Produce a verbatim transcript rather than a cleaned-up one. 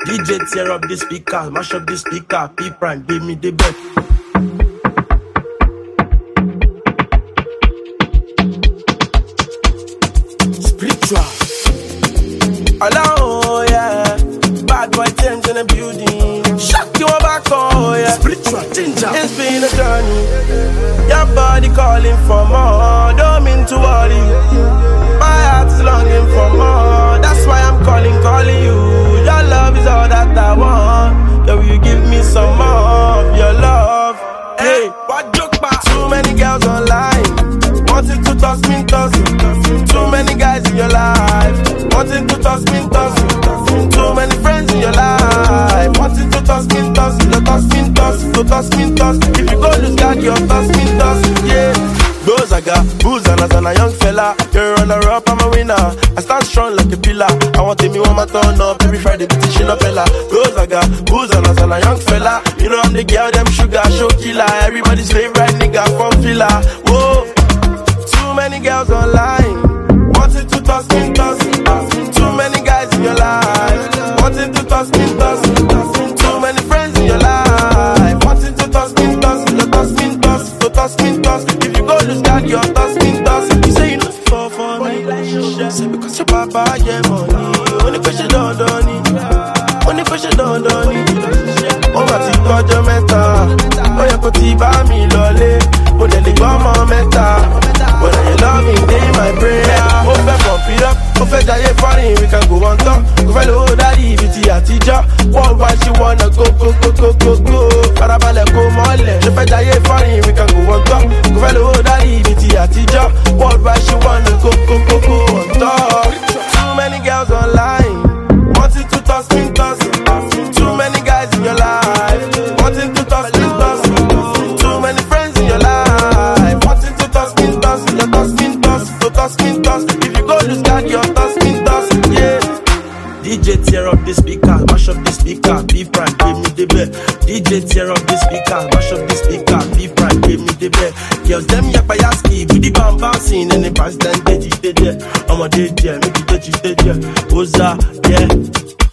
D J tear up the speaker, mash up the speaker, P-Prime, give me the best. Spiritual. Hello, yeah. Bad boy James in the building. Shock you back, oh yeah. Spiritual ginger. It's been a journey. Your body calling for more. Don't mean to worry. My heart's longing for more. That's why I'm calling, calling you. Your love is all that I want. Yeah, will you give me some more of your love? Hey, what joke back? Too many girls online wanting to toss me, toss me. Too many guys in your life wanting to toss me, toss me. Too many friends in your life wanting to toss me, toss me. Toss me, toss me, toss me, toss me. If you go lose God, you'll toss me, toss me. Yeah. Those I got booze and as a young fella. You're a runner up, I'm a winner. I stand strong like a pillar. I want to me one my turn up. Every Friday be teaching a fella. Those I got booze and as a young fella. You know I'm the girl, them sugar, show killer. Everybody's favorite nigga from Fila. Whoa. Too many girls online wanting to toss me, toss me. Too many guys in your life wanting to toss me, toss me. Too many friends in your life wanting to toss me, toss me. Toss me, toss me, toss me, toss me. If you go lose God, you're toss me, toss me. You say you know fall for me. Say because your papa get money. When the question don't done it. When the question don't done it. Oh, but you got your meta. Oh, you put it by me, lolly. But then they go my meta. When you love me, they my prayer. Oh, fair pump it up. Oh, fair die funny. We can go on top. Go fellow daddy, V T a teacher. Worldwide, she wanna go, go, go, go, go, go. Parabale, go, mole. If I die funny, we can go on top. Go fellow daddy, V T a teacher. Worldwide, she wanna go, go, go, go on top. Too many girls online wanting to toss me, toss me. Too many guys in your life wanting to toss me, toss me. Too many friends in your life wanting to toss me, toss me. You toss me, toss me, toss me, toss me. If you go lose God, you toss me, toss me, yeah. D J tear up the speaker, mash up the speaker, P-Prime, give me the best. D J tear up the speaker, mash up the speaker, P-Prime, give me the best. Girls, them yapayaski, with the bam bouncing, and the president, they did it, I'm a D J, make it, they did it, Oza, yeah.